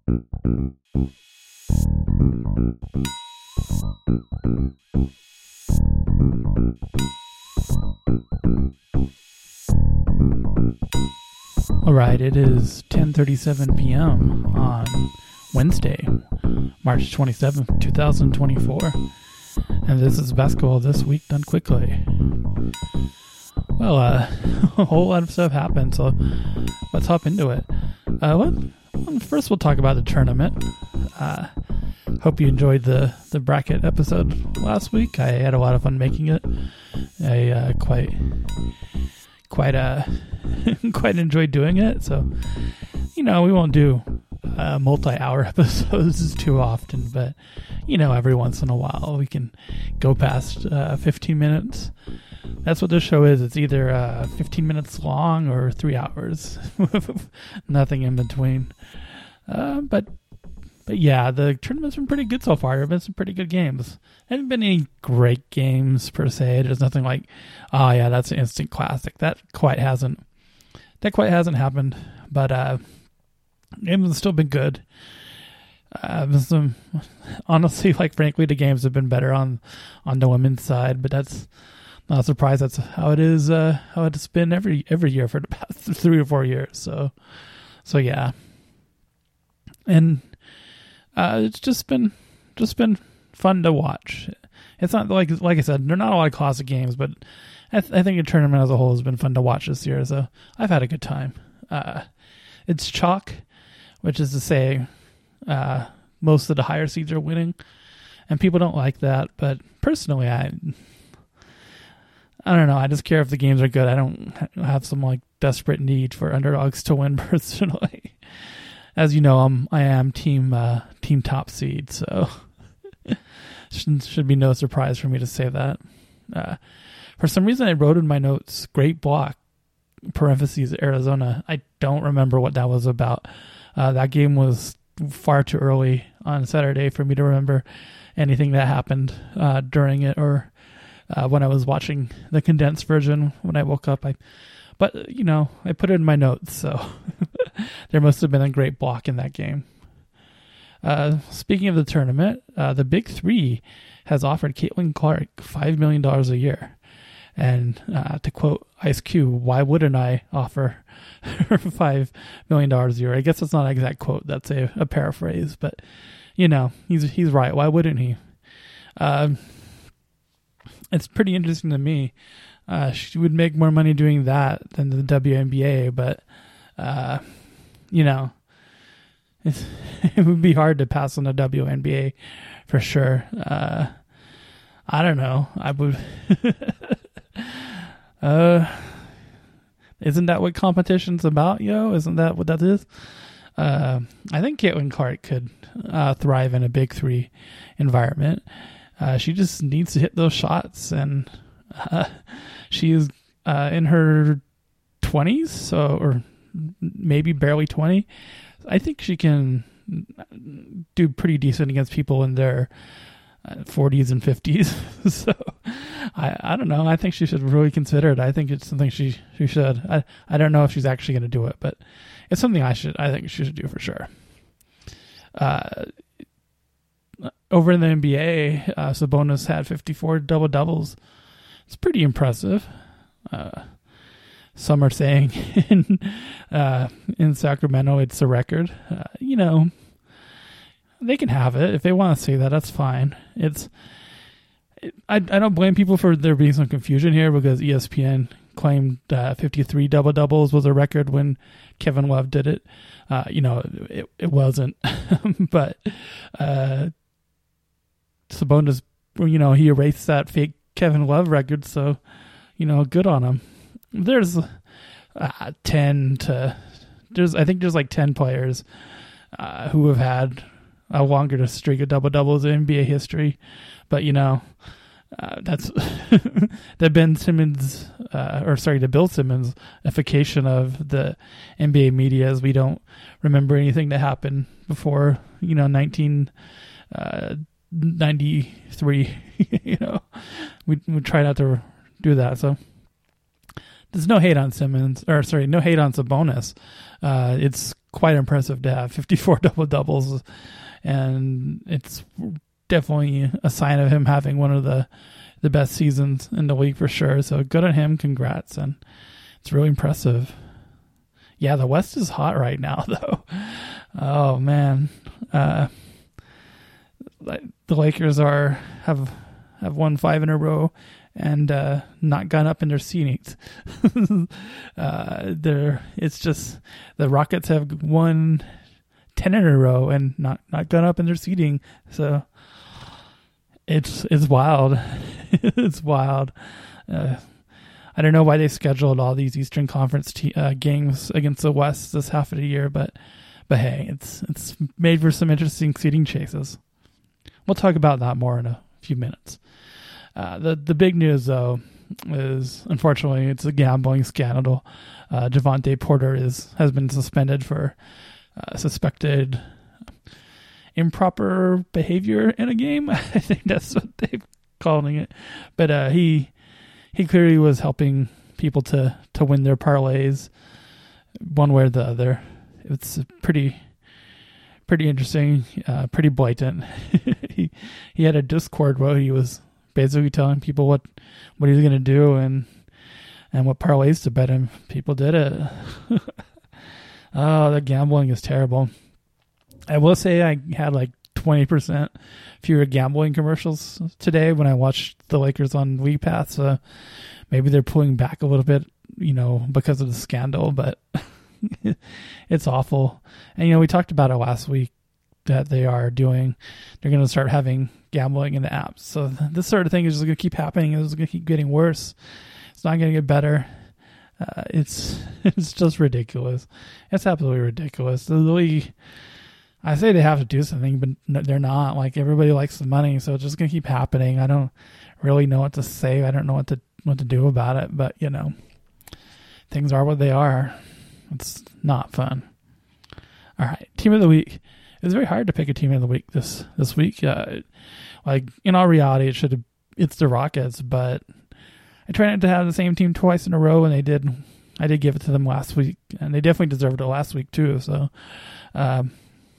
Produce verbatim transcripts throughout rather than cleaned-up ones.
All right, it is ten thirty-seven p.m. on Wednesday, March twenty-seventh, twenty twenty-four, and this is Basketball This Week Done Quickly. Well, uh, a whole lot of stuff happened, so let's hop into it. Uh, let, first, we'll talk about the tournament. Uh, hope you enjoyed the, the bracket episode last week. I had a lot of fun making it. I uh, quite quite uh quite enjoyed doing it. So, you know, we won't do uh, multi-hour episodes too often, but you know, every once in a while we can go past uh, fifteen minutes. That's what this show is. It's either uh, fifteen minutes long or three hours. Nothing in between. Uh, but but yeah, the tournament's been pretty good so far. There have been some pretty good games. There haven't been any great games per se. There's nothing like, oh yeah, that's an instant classic. That quite hasn't. That quite hasn't happened. But uh, games have still been good. Uh, some, honestly, like frankly, the games have been better on on the women's side. But that's not a surprise. That's how it is. Uh, how it's been every every year for the past three or four years. So, so yeah. And uh, it's just been just been fun to watch. It's not like like I said, there are not a lot of classic games, but I, th- I think the tournament as a whole has been fun to watch this year. So I've had a good time. Uh, it's chalk, which is to say, uh, most of the higher seeds are winning, and people don't like that. But personally, I I don't know. I just care if the games are good. I don't have some like desperate need for underdogs to win personally. As you know, I'm I am team uh, team top seed, so should should be no surprise for me to say that. Uh, for some reason, I wrote in my notes "great block," parentheses Arizona. I don't remember what that was about. Uh, that game was far too early on Saturday for me to remember anything that happened uh, during it, or uh, when I was watching the condensed version when I woke up. I, but you know, I put it in my notes, so there must have been a great block in that game. Uh, speaking of the tournament, uh, the Big Three has offered Caitlin Clark five million dollars a year. And uh, to quote Ice Cube, why wouldn't I offer her five million dollars a year? I guess that's not an exact quote. That's a, a paraphrase. But, you know, he's he's right. Why wouldn't he? Uh, it's pretty interesting to me. Uh, she would make more money doing that than the W N B A. But, uh, you know, it's, it would be hard to pass on the W N B A for sure. Uh, I don't know. I would... Uh, isn't that what competition's about, yo? Isn't that what that is? Uh, I think Caitlin Clark could uh, thrive in a Big Three environment. Uh, she just needs to hit those shots, and uh, she's uh, in her twenties, so or maybe barely twenty. I think she can do pretty decent against people in their forties and fifties. So I, I don't know. I think she should really consider it. I think it's something she, she should. I, I don't know if she's actually going to do it, but it's something I should, I think she should do for sure. Uh, over in the N B A, uh, Sabonis had fifty-four double doubles. It's pretty impressive. Uh, some are saying in, uh, in Sacramento, it's a record. Uh, you know, they can have it if they want to say that. That's fine. It's it, I I don't blame people for there being some confusion here, because E S P N claimed uh, fifty-three double doubles was a record when Kevin Love did it. Uh, you know, it it wasn't, but uh, Sabonis, you know, he erased that fake Kevin Love record. So, you know, good on him. There's uh, ten to there's I think there's like ten players uh, who have had a longer streak of double doubles in N B A history, but you know, uh, that's the Ben Simmons, uh, or sorry, the Bill Simmons ification of the N B A media, as we don't remember anything that happened before, you know, nineteen ninety-three. You know, we we try not to do that. So there's no hate on Simmons, or sorry, no hate on Sabonis. Uh, it's quite impressive to have fifty-four double doubles, and it's definitely a sign of him having one of the the best seasons in the league for sure. So good on him. Congrats. And it's really impressive. Yeah, the West is hot right now, though. Oh, man. Uh, the Lakers are have have won five in a row and uh, not gone up in their seedings. uh, they're, it's just the Rockets have won ten in a row and not, not gone up in their seeding. So it's it's wild. It's wild. Uh, I don't know why they scheduled all these Eastern Conference te- uh, games against the West this half of the year, but but hey, it's it's made for some interesting seeding chases. We'll talk about that more in a few minutes. Uh, the the big news though is, unfortunately, it's a gambling scandal. Uh, Javonte Porter is has been suspended for uh, suspected improper behavior in a game. I think that's what they're calling it. But uh, he he clearly was helping people to, to win their parlays one way or the other. It's pretty pretty interesting, uh, pretty blatant. he he had a Discord where he was basically telling people what what he was going to do and and what parlays to bet him. People did it. Oh, the gambling is terrible. I will say I had like twenty percent fewer gambling commercials today when I watched the Lakers on League Pass. So maybe they're pulling back a little bit, you know, because of the scandal, but it's awful. And, you know, we talked about it last week that they are doing, they're going to start having gambling in the apps. So this sort of thing is just going to keep happening. It's going to keep getting worse. It's not going to get better. Uh, it's, it's just ridiculous. It's absolutely ridiculous. The league, I say they have to do something, but they're not. Like, everybody likes the money, so it's just going to keep happening. I don't really know what to say. I don't know what to what to do about it, but, you know, things are what they are. It's not fun. All right, team of the week. It's very hard to pick a team of the week this this week. Uh, like, in all reality, it should have, it's the Rockets, but I try not to have the same team twice in a row, and they did. I did give it to them last week, and they definitely deserved it last week too. So, um,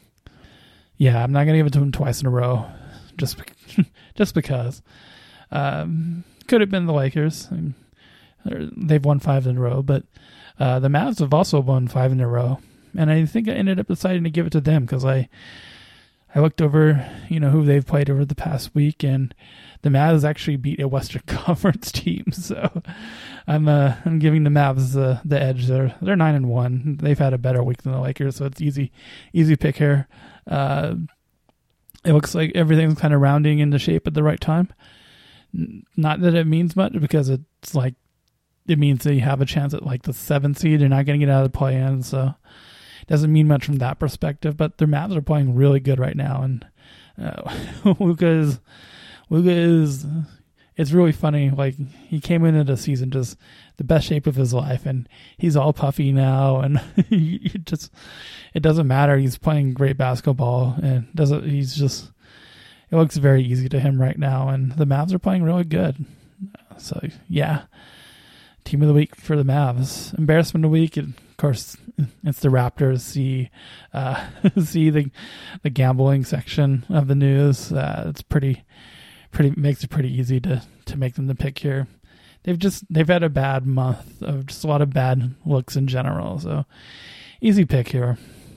yeah, I'm not going to give it to them twice in a row, just just because. Um, could have been the Lakers. I mean, they've won five in a row, but uh, the Mavs have also won five in a row. And I think I ended up deciding to give it to them because I I looked over, you know, who they've played over the past week, and the Mavs actually beat a Western Conference team. So I'm uh, I'm giving the Mavs the the edge. They're they're nine and one. They've had a better week than the Lakers, so it's easy easy pick here. Uh, it looks like everything's kind of rounding into shape at the right time. Not that it means much, because it's like it means that you have a chance at like the seventh seed. You're not going to get out of the play-in, so it doesn't mean much from that perspective. But their Mavs are playing really good right now, and uh, Luka is Luka is it's really funny. Like, he came into the season just the best shape of his life, and he's all puffy now, and he just it doesn't matter. He's playing great basketball, and doesn't he's just it looks very easy to him right now, and the Mavs are playing really good. So yeah, team of the week for the Mavs. Embarrassment of the week, of course, it's the Raptors. See, uh, see the the gambling section of the news. Uh, it's pretty, pretty makes it pretty easy to to make them the pick here. They've just they've had a bad month of just a lot of bad looks in general. So easy pick here.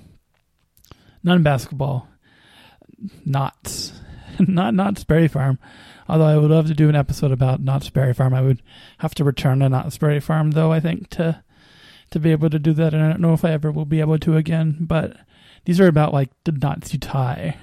Non-basketball, Knott's. Not Knott's Berry Farm. Although I would love to do an episode about Knott's Berry Farm. I would have to return to Knott's Berry Farm, though, I think, to to be able to do that. And I don't know if I ever will be able to again. But these are about, like, the knots you tie.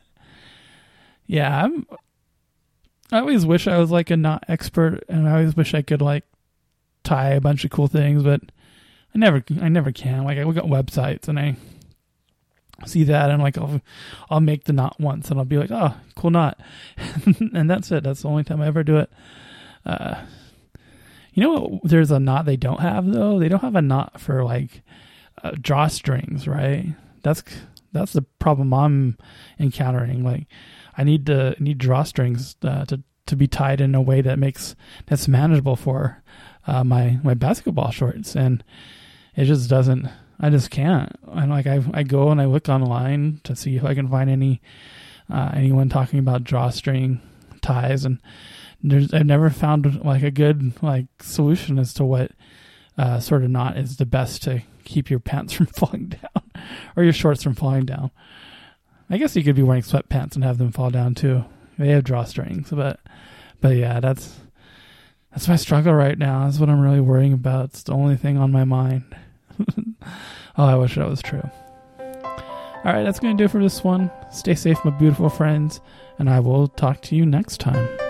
Yeah, I'm, I always wish I was, like, a knot expert. And I always wish I could, like, tie a bunch of cool things. But I never I never can. Like, I look at websites and I see that, and like I'll I'll make the knot once, and I'll be like, oh, cool knot, and that's it. That's the only time I ever do it. Uh, you know, there's a knot they don't have though. They don't have a knot for like uh, drawstrings, right? That's that's the problem I'm encountering. Like, I need to need drawstrings uh, to to be tied in a way that makes that's manageable for uh, my my basketball shorts, and it just doesn't. I just can't. And like I I go and I look online to see if I can find any uh, anyone talking about drawstring ties, and there's I've never found like a good like solution as to what uh, sort of knot is the best to keep your pants from falling down or your shorts from falling down. I guess you could be wearing sweatpants and have them fall down too. They have drawstrings, but but yeah, that's that's my struggle right now. That's what I'm really worrying about. It's the only thing on my mind. Oh, I wish that was true. All right, that's going to do it for this one. Stay safe, my beautiful friends, and I will talk to you next time.